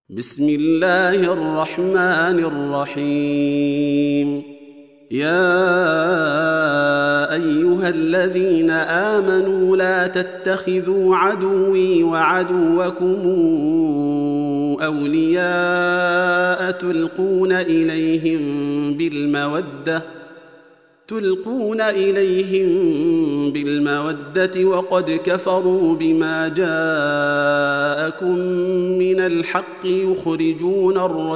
بسم الله الرحمن الرحيم. يا أيها الذين آمنوا لا تتخذوا عدوي وعدوكم أولياء تلقون إليهم بالمودة وقد كفروا بما جاءكم من الحق يخرجون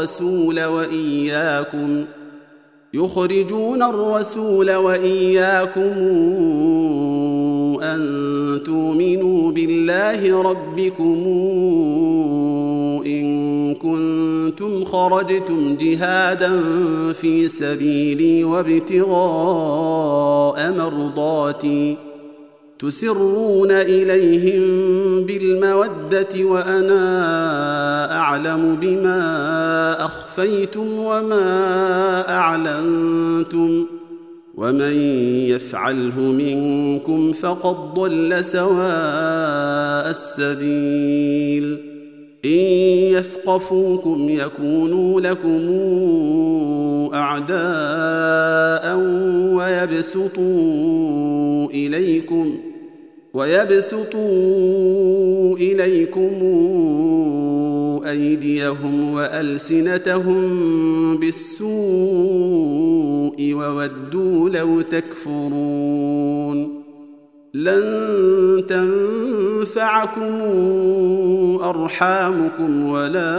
الرسول وإياكم أن تؤمنوا بالله ربكم إن كنتم خرجتم جهادا في سبيلي وابتغاء مرضاتي تسرون إليهم بالمودة وأنا أعلم بما أخفيتم وما أعلنتم ومن يفعله منكم فقد ضل سواء السبيل. إن يثقفوكم يكونوا لكم أعداء ويبسطوا إليكم أيديهم وألسنتهم بالسوء وودوا لو تكفرون. لن تنفعكم أرحامكم ولا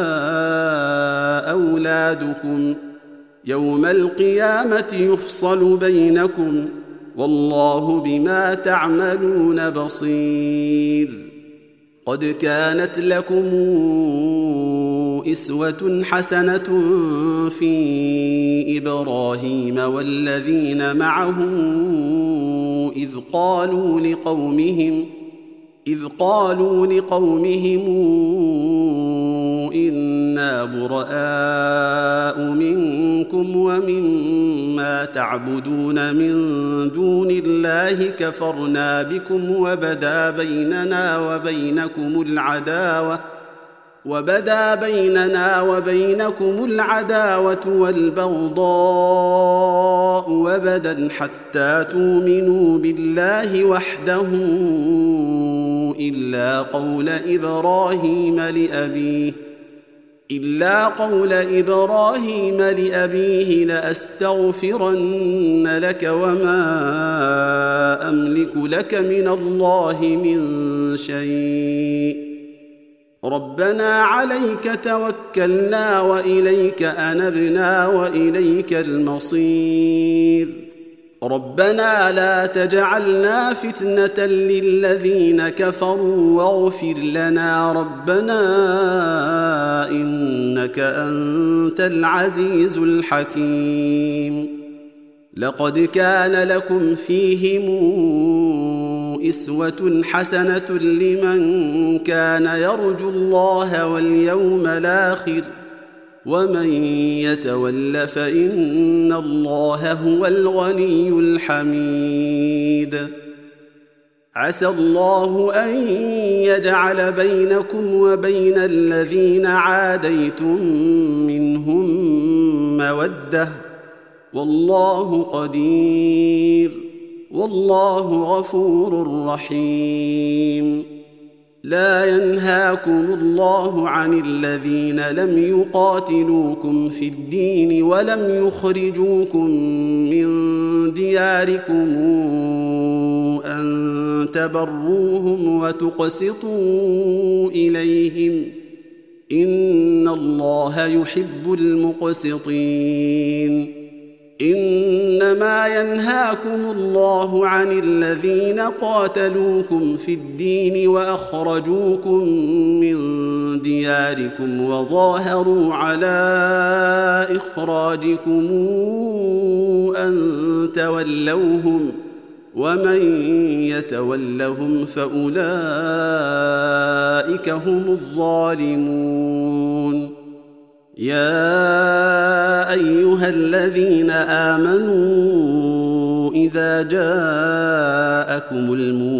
أولادكم يوم القيامة يفصل بينكم والله بما تعملون بصير. قد كانت لكم أسوة حسنة في إبراهيم والذين معه إذ قالوا لقومهم إنا براء منكم ومما تعبدون من دون الله كفرنا بكم وبدا بيننا وبينكم العداوة والبغضاء وبدا حتى تؤمنوا بالله وحده إلا قول إبراهيم لأبيه لأستغفرن لك وما أملك لك من الله من شيء ربنا عليك توكلنا وإليك أنبنا وإليك المصير. ربنا لا تجعلنا فتنة للذين كفروا واغفر لنا ربنا إنك أنت العزيز الحكيم. لقد كان لكم فيهم أسوة حسنة لمن كان يرجو الله واليوم الآخر ومن يتول فإن الله هو الغني الحميد. عسى الله أن يجعل بينكم وبين الذين عاديتم منهم مودة والله قدير والله غفور رحيم. لا ينهاكم الله عن الذين لم يقاتلوكم في الدين ولم يخرجوكم من دياركم أن تبروهم وتقسطوا إليهم إن الله يحب المقسطين. إنما ينهاكم الله عن الذين قاتلوكم في الدين وأخرجوكم من دياركم وظاهروا على إخراجكم أن تولوهم ومن يتولهم فأولئك هم الظالمون. يا أيها الذين آمنوا إذا جاءكم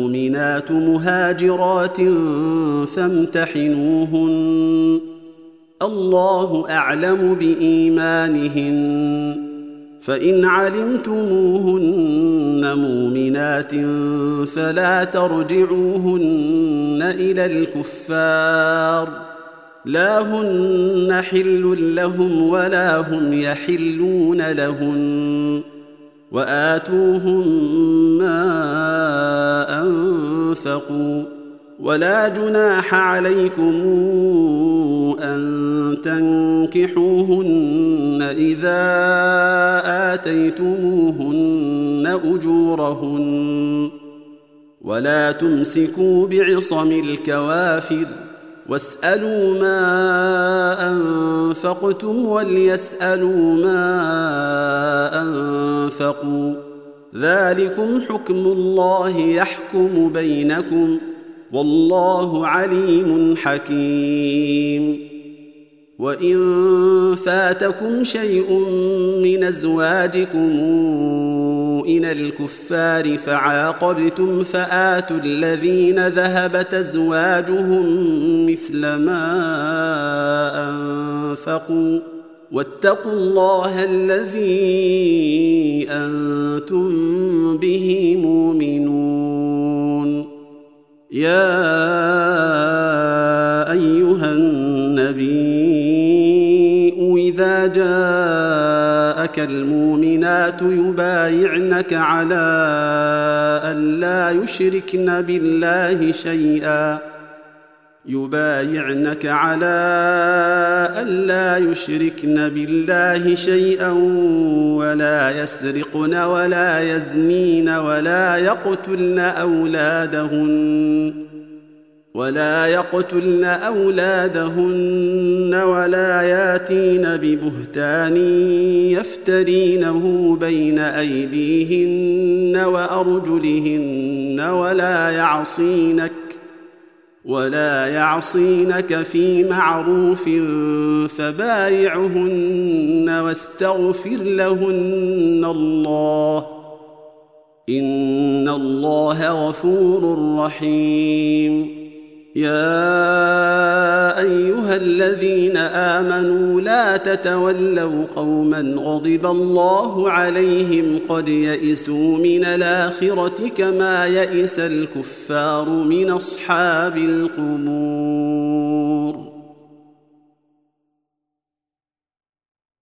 المؤمنات مهاجرات فامتحنوهن الله أعلم بإيمانهن فإن علمتموهن مؤمنات فلا ترجعوهن إلى الكفار لا هن حل لهم ولا هم يحلون لهن وآتوهم ما أنفقوا ولا جناح عليكم أن تنكحوهن إذا آتيتموهن أجورهن ولا تمسكوا بعصم الكوافر واسألوا ما أنفقتم وليسألوا ما أنفقوا ذلكم حكم الله يحكم بينكم والله عليم حكيم وإن فاتكم شيء من أزواجكم إلى الكفار فعاقبتم فآتوا الذين ذهبت أزواجهم مثل ما أنفقوا واتقوا الله الذي أنتم به مؤمنون يا أيها النبي إذا جاءك المؤمنات يبايعنك على أن لا يشركن بالله شيئا ولا يسرقن ولا يزنين ولا يقتلن أولادهن ولا ياتين ببهتان يفترينه بين أيديهن وأرجلهن ولا يعصينك في معروف فبايعهن واستغفر لهن الله إن الله غفور رحيم يا أيها الذين آمنوا لا تتولوا قوما غضب الله عليهم قد يئسوا من الآخرة كما يئس الكفار من أصحاب القبور